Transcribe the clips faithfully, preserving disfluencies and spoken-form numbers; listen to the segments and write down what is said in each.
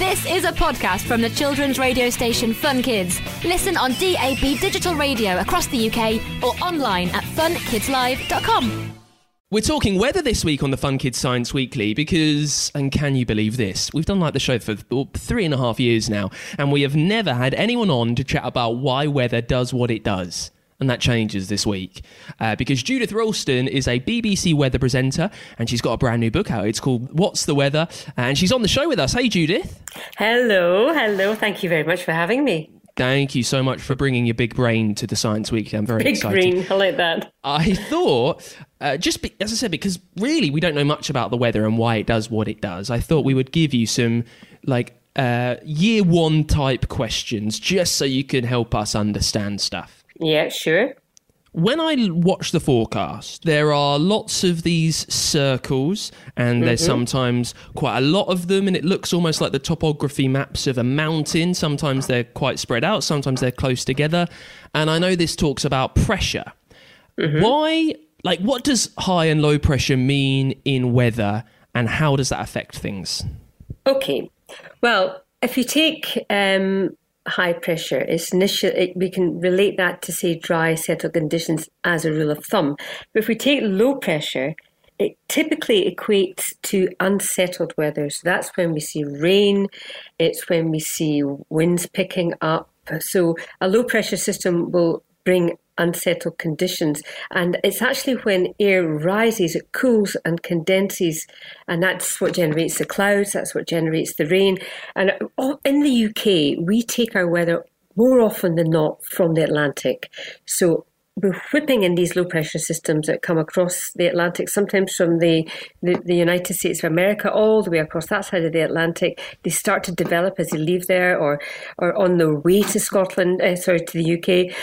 This is a podcast from the children's radio station Fun Kids. Listen on D A B digital radio across the U K or online at fun kids live dot com. We're talking weather this week on the Fun Kids Science Weekly because, and can you believe this, we've done like the show for three and a half years now, and we have never had anyone on to chat about why weather does what it does. And that changes this week uh, because Judith Ralston is a B B C weather presenter and she's got a brand new book out. It's called What's the Weather? And she's on the show with us. Hey, Judith. Hello, hello. Thank you very much for having me. Thank you so much for bringing your big brain to the Science Weekly. I'm very big excited. Big brain, I like that. I thought, uh, just be, as I said, because really we don't know much about the weather and why it does what it does, I thought we would give you some, like, uh, year one type questions just so you can help us understand stuff. Yeah, sure. When I watch the forecast, there are lots of these circles and mm-hmm. there's sometimes quite a lot of them and it looks almost like the topography maps of a mountain. Sometimes they're quite spread out, sometimes they're close together. And I know this talks about pressure. Mm-hmm. Why, like what does high and low pressure mean in weather and how does that affect things? Okay, well, if you take... Um high pressure, it's initial, it, we can relate that to, say, dry, settled conditions as a rule of thumb. But if we take low pressure, it typically equates to unsettled weather. So that's when we see rain, it's when we see winds picking up. So a low pressure system will bring unsettled conditions. And it's actually when air rises, it cools and condenses, and that's what generates the clouds, that's what generates the rain. And in the U K, we take our weather more often than not from the Atlantic. So we're whipping in these low pressure systems that come across the Atlantic, sometimes from the, the, the United States of America all the way across that side of the Atlantic. They start to develop as they leave there or or on their way to Scotland, uh, sorry, to the U K.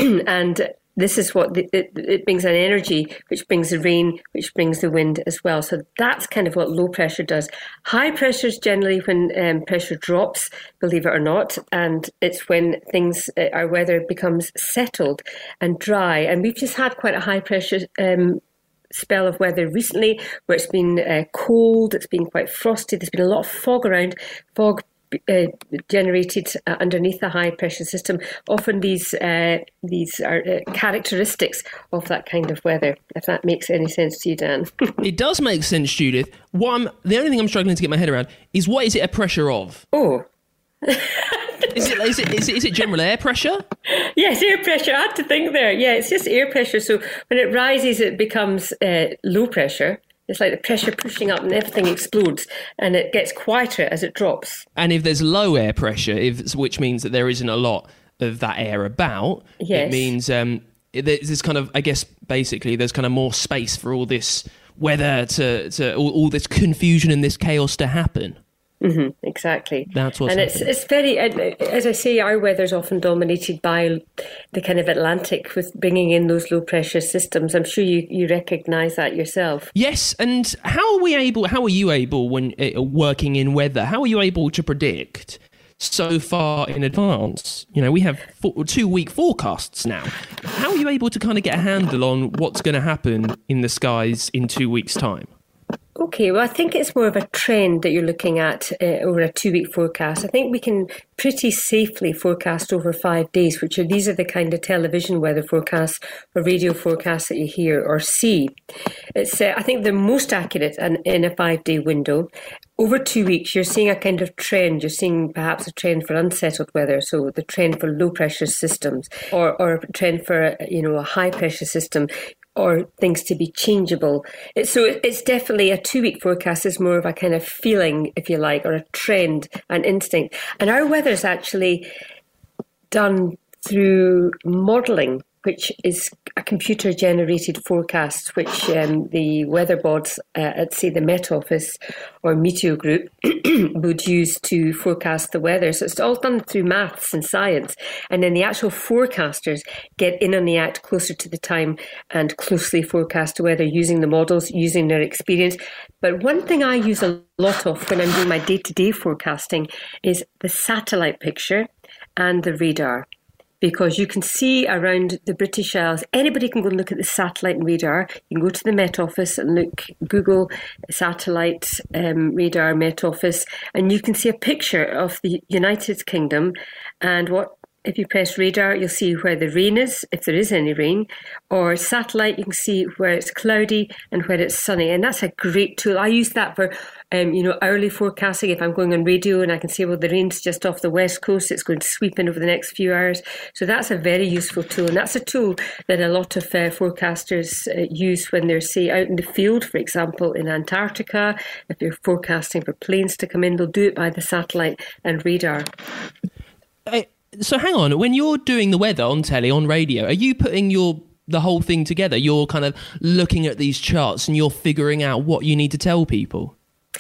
And this is what the, it, it brings an energy, which brings the rain, which brings the wind as well. So that's kind of what low pressure does. High pressure is generally when um, pressure drops, believe it or not, and it's when things, uh, our weather becomes settled and dry. And we've just had quite a high pressure um, spell of weather recently, where it's been uh, cold, it's been quite frosty, there's been a lot of fog around, fog Uh, generated uh, underneath the high pressure system. Often these uh, these are uh, characteristics of that kind of weather, if that makes any sense to you, Dan. It does make sense, Judith. What I'm, the only thing I'm struggling to get my head around is what is it a pressure of? Oh. is, it, is, it, is, it, is it general air pressure? Yes, air pressure. I had to think there. Yeah, it's just air pressure. So when it rises, it becomes uh, low pressure. It's like the pressure pushing up and everything explodes and it gets quieter as it drops. And if there's low air pressure, if, which means that there isn't a lot of that air about, yes. It means um, there's kind of, I guess, basically there's kind of more space for all this weather to, to all, all this confusion and this chaos to happen. Mm-hmm, exactly. That's what's and happening. it's it's very, as I say, our weather's often dominated by the kind of Atlantic with bringing in those low pressure systems. I'm sure you, you recognise that yourself. Yes, and how are we able, how are you able when uh, working in weather, how are you able to predict so far in advance? You know, we have four, two week forecasts now. How are you able to kind of get a handle on what's going to happen in the skies in two weeks' time? Okay, well, I think it's more of a trend that you're looking at uh, over a two-week forecast. I think we can pretty safely forecast over five days, which are these are the kind of television weather forecasts or radio forecasts that you hear or see. It's uh, I think the most accurate in, in a five-day window. Over two weeks, you're seeing a kind of trend. You're seeing perhaps a trend for unsettled weather, so the trend for low-pressure systems, or or a trend for you know a high-pressure system, or things to be changeable. It's, so it's definitely a two-week forecast is more of a kind of feeling, if you like, or a trend, an instinct. And our weather is actually done through modelling, which is a computer-generated forecast, which um, the weather boards uh, at, say, the Met Office or Meteo Group would use to forecast the weather. So it's all done through maths and science. And then the actual forecasters get in on the act closer to the time and closely forecast the weather using the models, using their experience. But one thing I use a lot of when I'm doing my day-to-day forecasting is the satellite picture and the radar. because you can see around the British Isles, anybody can go and look at the satellite and radar. You can go to the Met Office and look, Google satellite um, radar Met Office, and you can see a picture of the United Kingdom and what. If you press radar, you'll see where the rain is, if there is any rain, or satellite, you can see where it's cloudy and where it's sunny. And that's a great tool. I use that for, um, you know, hourly forecasting. If I'm going on radio and I can say, well, the rain's just off the west coast, it's going to sweep in over the next few hours. So that's a very useful tool. And that's a tool that a lot of uh, forecasters uh, use when they're, say, out in the field, for example, in Antarctica. If they're forecasting for planes to come in, they'll do it by the satellite and radar. I- So hang on, when you're doing the weather on telly, on radio, are you putting your the whole thing together? You're kind of looking at these charts and you're figuring out what you need to tell people?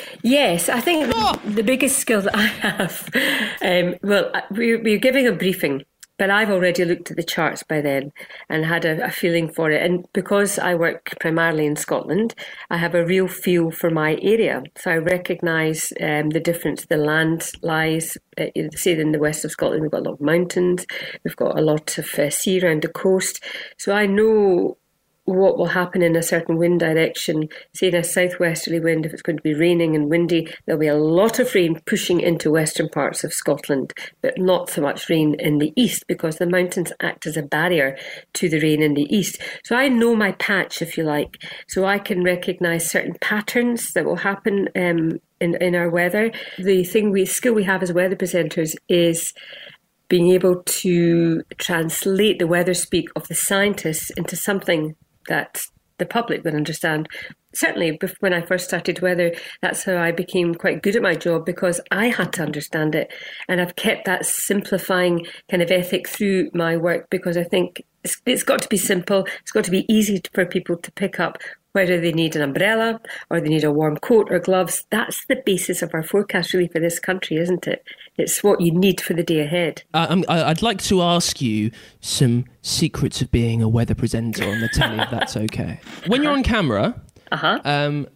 Yes, I think Oh! the biggest skill that I have, um, well, we're, we're giving a briefing, but I've already looked at the charts by then and had a, a feeling for it. And because I work primarily in Scotland, I have a real feel for my area. So I recognise um, the difference. The land lies, uh, say in the west of Scotland, we've got a lot of mountains, we've got a lot of uh, sea around the coast. So I know what will happen in a certain wind direction. Say in a southwesterly wind, if it's going to be raining and windy, there'll be a lot of rain pushing into western parts of Scotland, but not so much rain in the east because the mountains act as a barrier to the rain in the east. So I know my patch, if you like, so I can recognise certain patterns that will happen um, in, in our weather. The thing we skill we have as weather presenters is being able to translate the weather speak of the scientists into something that the public would understand. Certainly, when I first started weather, that's how I became quite good at my job because I had to understand it. And I've kept that simplifying kind of ethic through my work because I think it's, it's got to be simple. It's got to be easy for people to pick up whether they need an umbrella or they need a warm coat or gloves. That's the basis of our forecast really for this country, isn't it? It's what you need for the day ahead. Uh, I'd like to ask you some secrets of being a weather presenter on the telly, if that's okay. When you're on camera, uh-huh. um,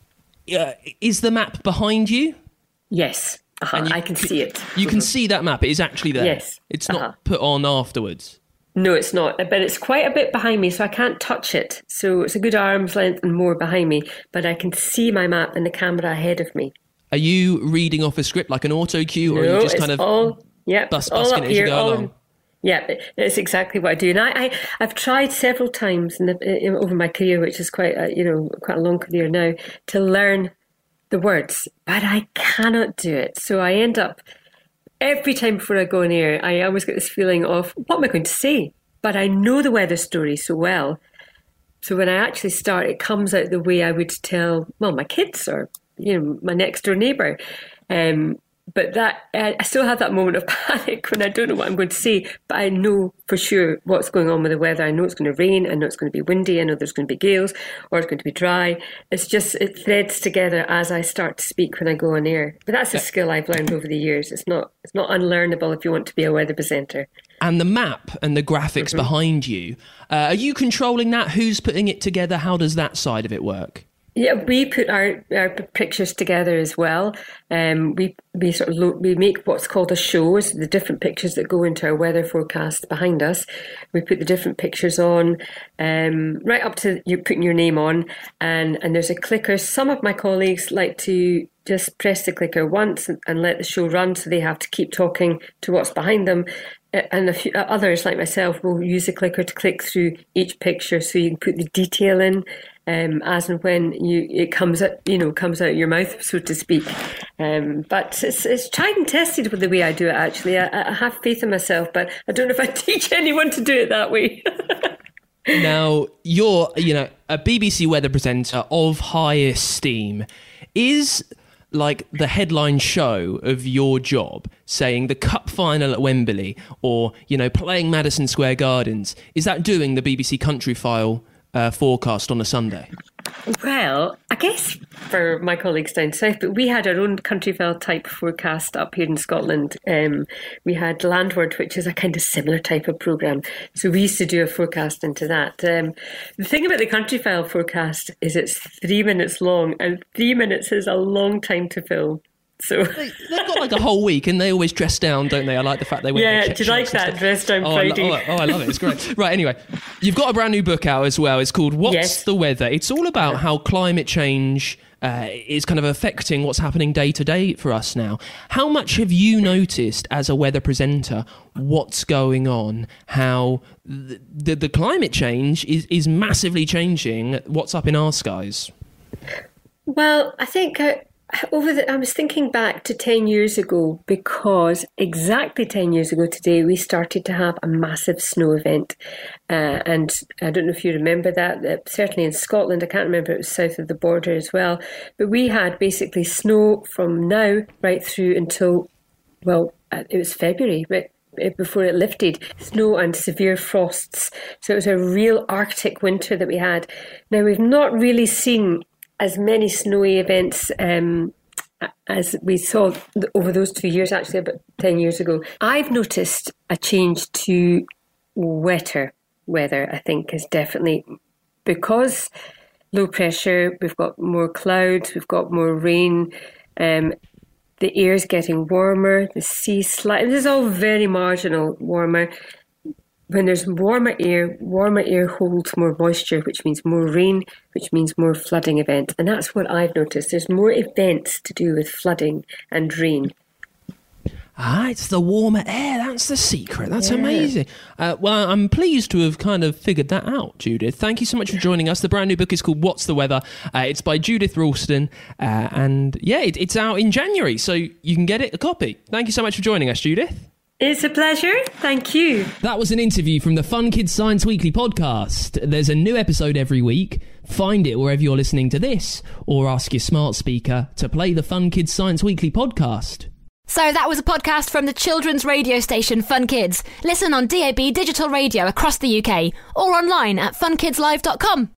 uh, is the map behind you? Yes, uh-huh. you, I can see it. You can see that map. It is actually there. Yes. It's uh-huh. not put on afterwards. No, it's not, but it's quite a bit behind me, so I can't touch it. So it's a good arm's length and more behind me, but I can see my map and the camera ahead of me. Are you reading off a script like an auto cue, or no, are you just it's kind of all, yep, bus, all busking up it as you here, go all along? In, yeah, it's exactly what I do. And I, I, I've tried several times in the, in, over my career, which is quite a, you know, quite a long career now, to learn the words, but I cannot do it. So I end up, every time before I go on air, I always get this feeling of, what am I going to say? But I know the weather story so well. So when I actually start, it comes out the way I would tell, well, my kids or, you know, my next door neighbour. Um, but that uh, I still have that moment of panic when I don't know what I'm going to say, but I know for sure what's going on with the weather. I know it's going to rain. I know it's going to be windy. I know there's going to be gales or it's going to be dry. It's just, it threads together as I start to speak when I go on air. But that's a skill I've learned over the years. It's not, it's not unlearnable if you want to be a weather presenter. And the map and the graphics mm-hmm. behind you, uh, are you controlling that? Who's putting it together? How does that side of it work? Yeah, we put our, our pictures together as well. Um, we we sort of lo- we make what's called a show, so the different pictures that go into our weather forecast behind us. We put the different pictures on, um, right up to you putting your name on, and, and there's a clicker. Some of my colleagues like to just press the clicker once and, and let the show run, so they have to keep talking to what's behind them. And a few others, like myself, will use the clicker to click through each picture, so you can put the detail in um, as and when you it comes out, you know, comes out of your mouth, so to speak. Um, but it's it's tried and tested with the way I do it. Actually, I, I have faith in myself, but I don't know if I teach anyone to do it that way. Now, you're, you know, a B B C weather presenter of high esteem. Is like the headline show of your job saying the cup final at Wembley or, you know, playing Madison Square Gardens, is that doing the B B C Countryfile uh, forecast on a Sunday? Well, I guess for my colleagues down south, but we had our own Countryfile type forecast up here in Scotland. Um, we had Landward, which is a kind of similar type of programme. So we used to do a forecast into that. Um, the thing about the Countryfile forecast is it's three minutes long, and three minutes is a long time to fill. So they, they've got like a whole week, and they always dress down, don't they? I like the fact they wear. Yeah, do you like that dress down oh, Friday? I lo- oh, I love it. It's great. Right, anyway, you've got a brand new book out as well. It's called What's Yes. the Weather? It's all about how climate change uh, is kind of affecting what's happening day to day for us now. How much have you noticed as a weather presenter what's going on? How the, the, the climate change is, is massively changing what's up in our skies? Well, I think uh, over the, I was thinking back to ten years ago, because exactly ten years ago today, we started to have a massive snow event. Uh, and I don't know if you remember that, uh, certainly in Scotland, I can't remember, it was south of the border as well. But we had basically snow from now right through until, well, uh, it was February, but before it lifted, snow and severe frosts. So it was a real Arctic winter that we had. Now, we've not really seen as many snowy events um, as we saw over those two years, actually about ten years ago. I've noticed a change to wetter weather, I think, is definitely because low pressure, we've got more clouds, we've got more rain, um, the air's getting warmer, the sea slightly, this is all very marginal warmer. When there's warmer air, warmer air holds more moisture, which means more rain, which means more flooding events. And that's what I've noticed. There's more events to do with flooding and rain. Ah, it's the warmer air. That's the secret. That's Yeah. amazing. Uh, well, I'm pleased to have kind of figured that out, Judith. Thank you so much for joining us. The brand new book is called What's the Weather? Uh, it's by Judith Ralston. Uh, and yeah, it, it's out in January, so you can get it a copy. Thank you so much for joining us, Judith. It's a pleasure. Thank you. That was an interview from the Fun Kids Science Weekly podcast. There's a new episode every week. Find it wherever you're listening to this, or ask your smart speaker to play the Fun Kids Science Weekly podcast. So that was a podcast from the children's radio station Fun Kids. Listen on D A B digital radio across the U K or online at fun kids live dot com.